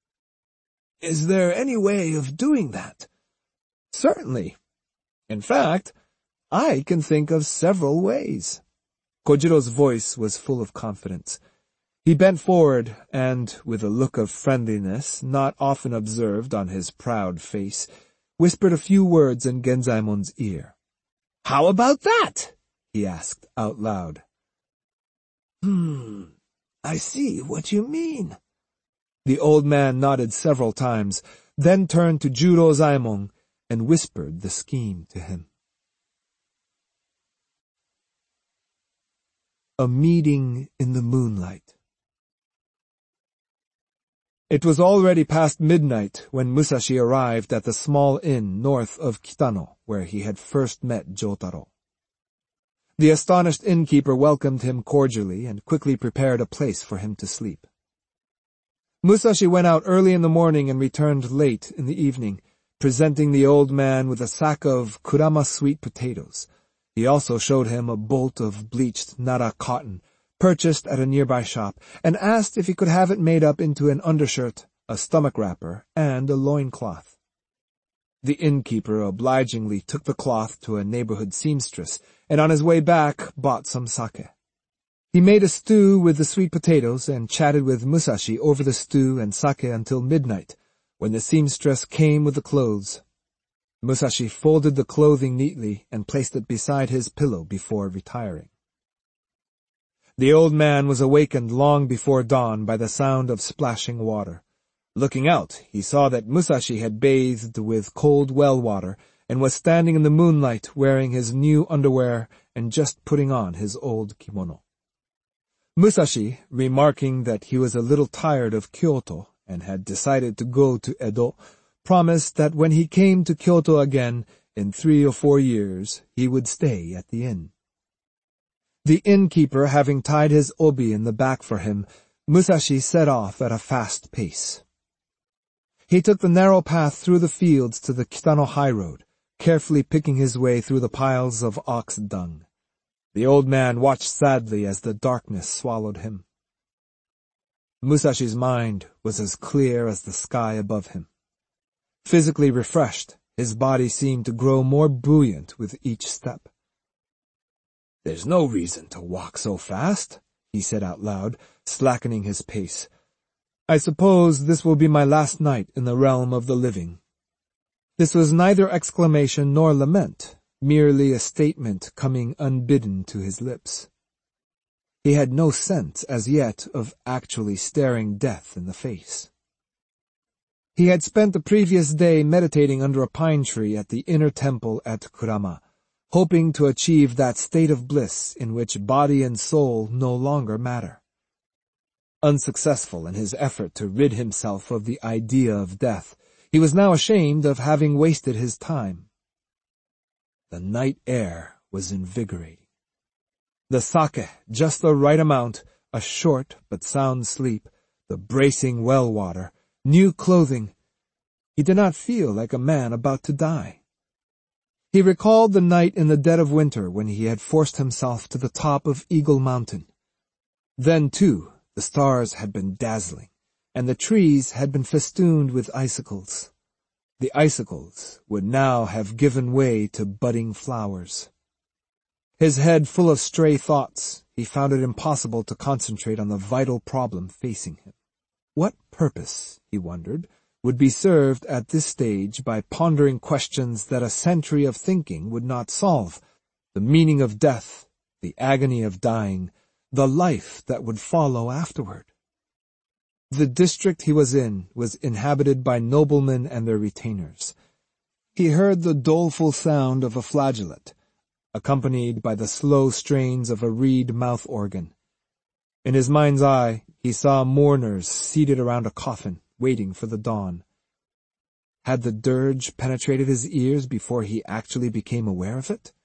"Is there any way of doing that?" "Certainly. In fact, I can think of several ways." Kojiro's voice was full of confidence. He bent forward and, with a look of friendliness not often observed on his proud face, whispered a few words in Genzaemon's ear. "How about that?" he asked out loud. "Hmm, I see what you mean." The old man nodded several times, then turned to Jurozaemon and whispered the scheme to him. A meeting in the moonlight. It was already past midnight when Musashi arrived at the small inn north of Kitano, where he had first met Jotaro. The astonished innkeeper welcomed him cordially and quickly prepared a place for him to sleep. Musashi went out early in the morning and returned late in the evening, presenting the old man with a sack of kurama sweet potatoes. He also showed him a bolt of bleached Nara cotton, purchased at a nearby shop, and asked if he could have it made up into an undershirt, a stomach wrapper, and a loincloth. The innkeeper obligingly took the cloth to a neighborhood seamstress, and on his way back bought some sake. He made a stew with the sweet potatoes and chatted with Musashi over the stew and sake until midnight, when the seamstress came with the clothes. Musashi folded the clothing neatly and placed it beside his pillow before retiring. The old man was awakened long before dawn by the sound of splashing water. Looking out, he saw that Musashi had bathed with cold well water and was standing in the moonlight wearing his new underwear and just putting on his old kimono. Musashi, remarking that he was a little tired of Kyoto and had decided to go to Edo, promised that when he came to Kyoto again in three or four years, he would stay at the inn. The innkeeper having tied his obi in the back for him, Musashi set off at a fast pace. He took the narrow path through the fields to the Kitano High Road, carefully picking his way through the piles of ox dung. The old man watched sadly as the darkness swallowed him. Musashi's mind was as clear as the sky above him. Physically refreshed, his body seemed to grow more buoyant with each step. "There's no reason to walk so fast," he said out loud, slackening his pace. "I suppose this will be my last night in the realm of the living." This was neither exclamation nor lament, merely a statement coming unbidden to his lips. He had no sense as yet of actually staring death in the face. He had spent the previous day meditating under a pine tree at the inner temple at Kurama, hoping to achieve that state of bliss in which body and soul no longer matter. Unsuccessful in his effort to rid himself of the idea of death, he was now ashamed of having wasted his time. The night air was invigorating. The sake, just the right amount, a short but sound sleep, the bracing well water, new clothing. He did not feel like a man about to die. He recalled the night in the dead of winter when he had forced himself to the top of Eagle Mountain. Then, too, the stars had been dazzling, and the trees had been festooned with icicles. The icicles would now have given way to budding flowers. His head full of stray thoughts, he found it impossible to concentrate on the vital problem facing him. What purpose, he wondered, would be served at this stage by pondering questions that a century of thinking would not solve: the meaning of death, the agony of dying, the life that would follow afterward. The district he was in was inhabited by noblemen and their retainers. He heard the doleful sound of a flageolet, accompanied by the slow strains of a reed mouth organ. In his mind's eye, he saw mourners seated around a coffin, waiting for the dawn. Had the dirge penetrated his ears before he actually became aware of it?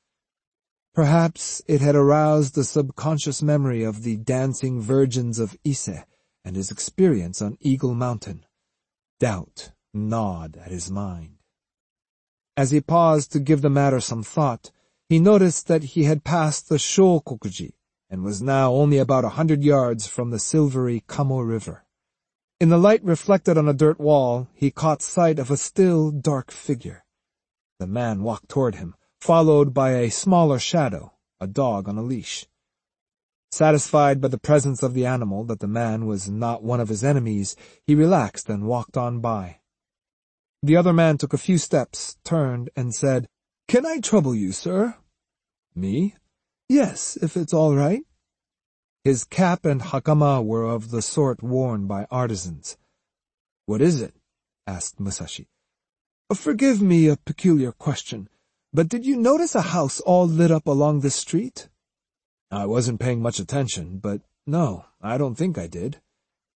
Perhaps it had aroused the subconscious memory of the dancing virgins of Ise and his experience on Eagle Mountain. Doubt gnawed at his mind. As he paused to give the matter some thought, he noticed that he had passed the Shokokuji and was now only about a hundred yards from the silvery Kamo River. In the light reflected on a dirt wall, he caught sight of a still, dark figure. The man walked toward him, followed by a smaller shadow, a dog on a leash. Satisfied by the presence of the animal that the man was not one of his enemies, he relaxed and walked on by. The other man took a few steps, turned, and said, "Can I trouble you, sir?" "Me?" "Yes, if it's all right." His cap and hakama were of the sort worn by artisans. "What is it?" asked Musashi. "Forgive me a peculiar question, but did you notice a house all lit up along this street?" "I wasn't paying much attention, but no, I don't think I did."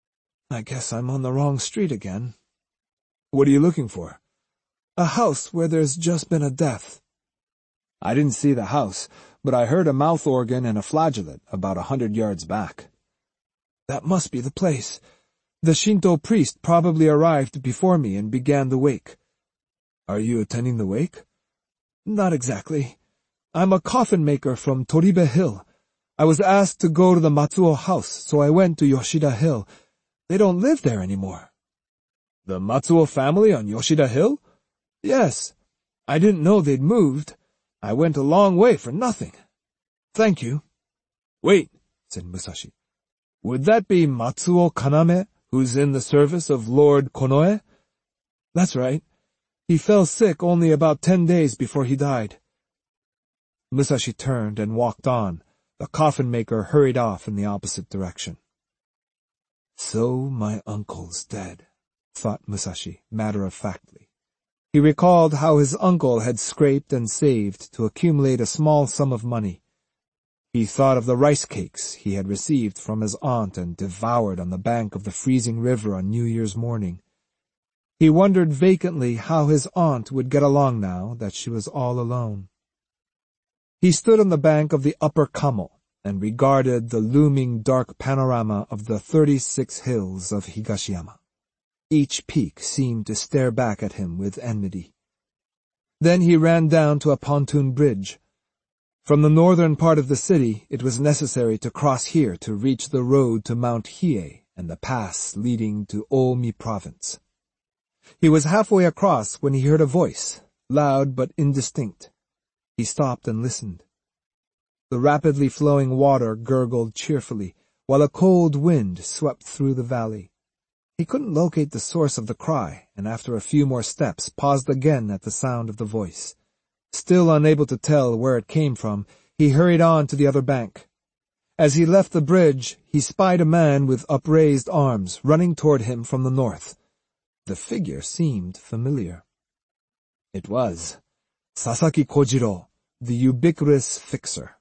I guess I'm on the wrong street again. What are you looking for? A house where there's just been a death. I didn't see the house, but I heard a mouth organ and a flageolet about a hundred yards back. That must be the place. The Shinto priest probably arrived before me and began the wake. Are you attending the wake? Not exactly. I'm a coffin maker from Toribe Hill. I was asked to go to the Matsuo house, so I went to Yoshida Hill. They don't live there anymore. The Matsuo family on Yoshida Hill? Yes. I didn't know they'd moved. I went a long way for nothing. Thank you. Wait, said Musashi. Would that be Matsuo Kaname, who's in the service of Lord Konoe? That's right. He fell sick only about ten days before he died. Musashi turned and walked on. The coffin maker hurried off in the opposite direction. So my uncle's dead, thought Musashi, matter-of-factly. He recalled how his uncle had scraped and saved to accumulate a small sum of money. He thought of the rice cakes he had received from his aunt and devoured on the bank of the freezing river on New Year's morning. He wondered vacantly how his aunt would get along now that she was all alone. He stood on the bank of the upper Kamo and regarded the looming dark panorama of the thirty-six hills of Higashiyama. Each peak seemed to stare back at him with enmity. Then he ran down to a pontoon bridge. From the northern part of the city, it was necessary to cross here to reach the road to Mount Hiei and the pass leading to Omi province. He was halfway across when he heard a voice, loud but indistinct. He stopped and listened. The rapidly flowing water gurgled cheerfully, while a cold wind swept through the valley. He couldn't locate the source of the cry, and after a few more steps paused again at the sound of the voice. Still unable to tell where it came from, he hurried on to the other bank. As he left the bridge, he spied a man with upraised arms running toward him from the north. The figure seemed familiar. It was Sasaki Kojiro, the ubiquitous fixer.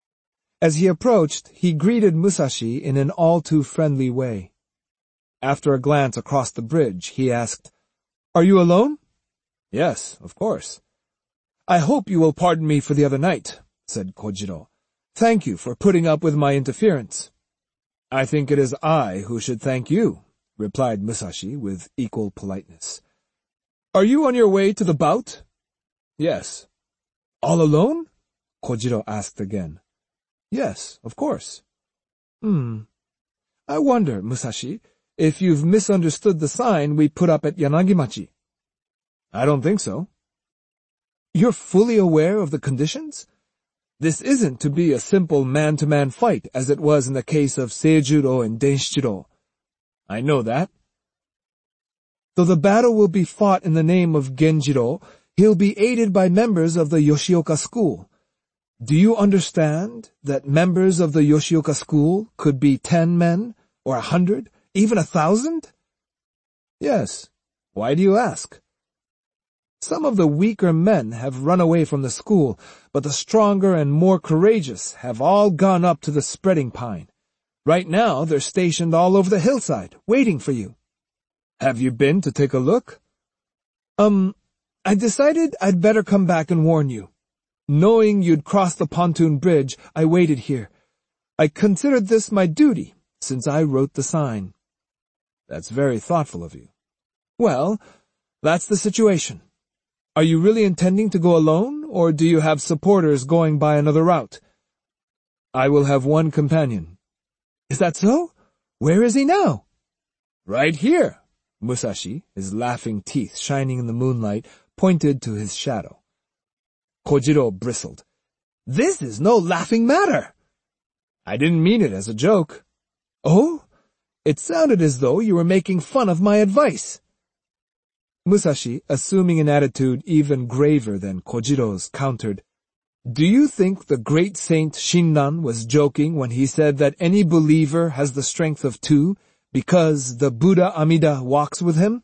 As he approached, he greeted Musashi in an all-too-friendly way. After a glance across the bridge, he asked, "Are you alone?" "Yes, of course." "I hope you will pardon me for the other night," said Kojiro. "Thank you for putting up with my interference." "I think it is I who should thank you," replied Musashi with equal politeness. "Are you on your way to the bout?" "Yes." "All alone?" Kojiro asked again. "Yes, of course." Hmm. I wonder, Musashi, if you've misunderstood the sign we put up at Yanagimachi. "I don't think so." "You're fully aware of the conditions? This isn't to be a simple man-to-man fight as it was in the case of Seijuro and Denshichiro." "I know that." "Though the battle will be fought in the name of Genjiro, he'll be aided by members of the Yoshioka school. Do you understand that members of the Yoshioka school could be ten men, or a hundred, even a thousand?" "Yes. Why do you ask?" "Some of the weaker men have run away from the school, but the stronger and more courageous have all gone up to the spreading pine. Right now they're stationed all over the hillside, waiting for you." "Have you been to take a look?" Um, I decided I'd better come back and warn you. Knowing you'd cross the pontoon bridge, I waited here. I considered this my duty, since I wrote the sign." "That's very thoughtful of you." "Well, that's the situation. Are you really intending to go alone, or do you have supporters going by another route?" "I will have one companion." "Is that so? Where is he now?" "Right here." Musashi, his laughing teeth shining in the moonlight, pointed to his shadow. Kojiro bristled. "This is no laughing matter." "I didn't mean it as a joke." "Oh? It sounded as though you were making fun of my advice." Musashi, assuming an attitude even graver than Kojiro's, countered, "Do you think the great saint Shinran was joking when he said that any believer has the strength of two because the Buddha Amida walks with him?"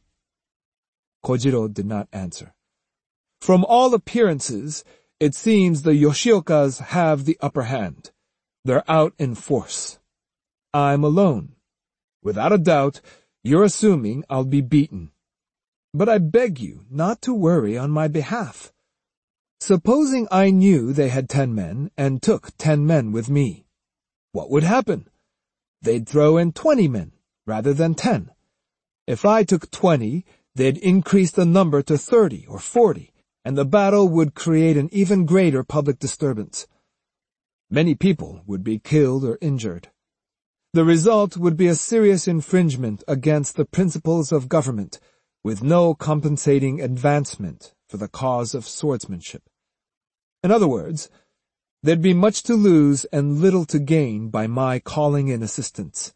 Kojiro did not answer. "From all appearances, it seems the Yoshiokas have the upper hand. They're out in force. I'm alone. Without a doubt, You're assuming I'll be beaten. But I beg you not to worry on my behalf. Supposing I knew they had ten men and took ten men with me. What would happen? They'd throw in twenty men rather than ten. If I took twenty, they'd increase the number to thirty or forty, and the battle would create an even greater public disturbance. Many people would be killed or injured. The result would be a serious infringement against the principles of government, with no compensating advancement for the cause of swordsmanship. In other words, there'd be much to lose and little to gain by my calling in assistance.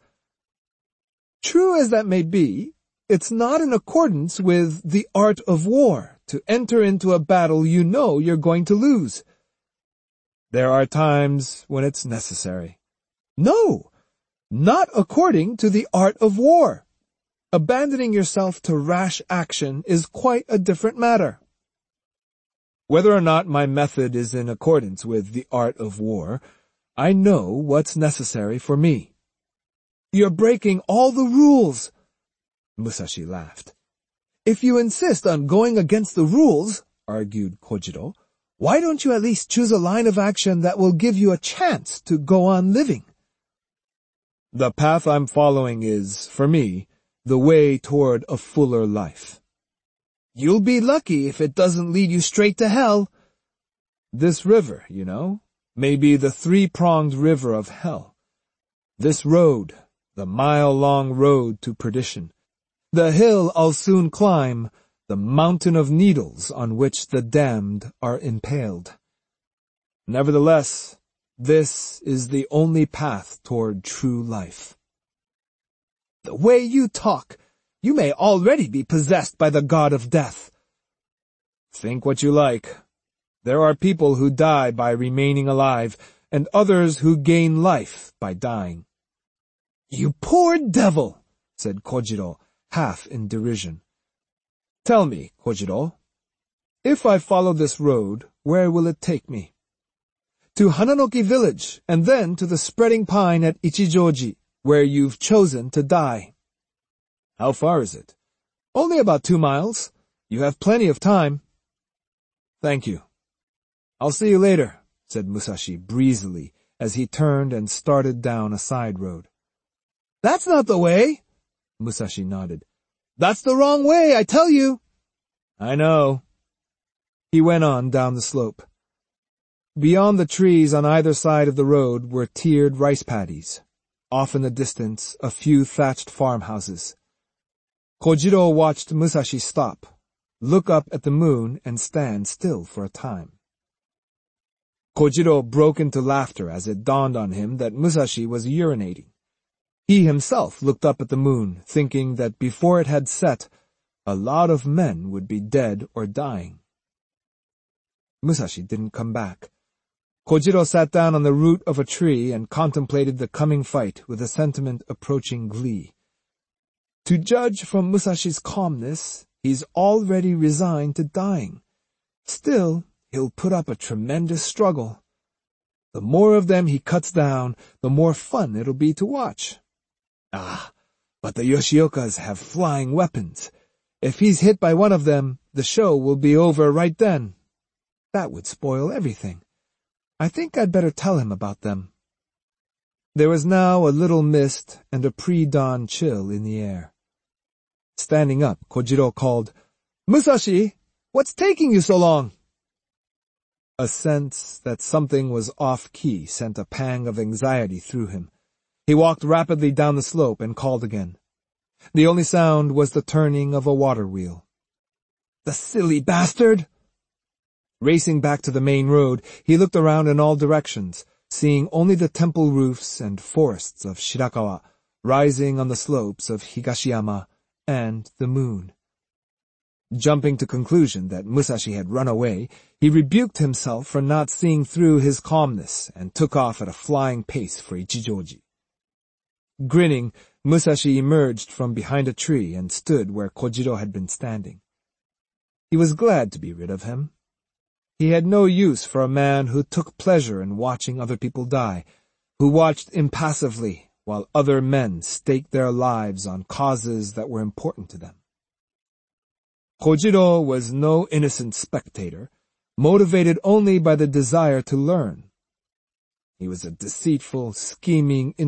True as that may be, it's not in accordance with the art of war to enter into a battle you know you're going to lose. There are times when it's necessary. No, not according to the art of war. Abandoning yourself to rash action is quite a different matter. Whether or not my method is in accordance with the art of war, I know what's necessary for me. You're breaking all the rules. Musashi laughed. If you insist on going against the rules, argued Kojiro, why don't you at least choose a line of action that will give you a chance to go on living? The path I'm following is, for me, the way toward a fuller life. You'll be lucky if it doesn't lead you straight to hell. This river, you know, may be the three-pronged river of hell. This road, the mile-long road to perdition. The hill I'll soon climb, the mountain of needles on which the damned are impaled. Nevertheless, this is the only path toward true life. The way you talk, you may already be possessed by the god of death. Think what you like. There are people who die by remaining alive, and others who gain life by dying. You poor devil, said Kojiro, half in derision. Tell me, Kojiro, if I follow this road, where will it take me? To Hananoki village, and then to the spreading pine at Ichijoji, where you've chosen to die. How far is it? Only about two miles. You have plenty of time. Thank you. I'll see you later, said Musashi breezily as he turned and started down a side road. That's not the way, Musashi nodded. That's the wrong way, I tell you. I know. He went on down the slope. Beyond the trees on either side of the road were tiered rice paddies. Off in the distance, a few thatched farmhouses. Kojiro watched Musashi stop, look up at the moon, and stand still for a time. Kojiro broke into laughter as it dawned on him that Musashi was urinating. He himself looked up at the moon, thinking that before it had set, a lot of men would be dead or dying. Musashi didn't come back. Kojiro sat down on the root of a tree and contemplated the coming fight with a sentiment approaching glee. To judge from Musashi's calmness, he's already resigned to dying. Still, he'll put up a tremendous struggle. The more of them he cuts down, the more fun it'll be to watch. Ah, but the Yoshiokas have flying weapons. If he's hit by one of them, the show will be over right then. That would spoil everything. I think I'd better tell him about them. There was now a little mist and a pre-dawn chill in the air. Standing up, Kojiro called, Musashi, what's taking you so long? A sense that something was off-key sent a pang of anxiety through him. He walked rapidly down the slope and called again. The only sound was the turning of a water wheel. The silly bastard! Racing back to the main road, he looked around in all directions, seeing only the temple roofs and forests of Shirakawa rising on the slopes of Higashiyama and the moon. Jumping to conclusion that Musashi had run away, he rebuked himself for not seeing through his calmness and took off at a flying pace for Ichijoji. Grinning, Musashi emerged from behind a tree and stood where Kojiro had been standing. He was glad to be rid of him. He had no use for a man who took pleasure in watching other people die, who watched impassively while other men staked their lives on causes that were important to them. Kojiro was no innocent spectator, motivated only by the desire to learn. He was a deceitful, scheming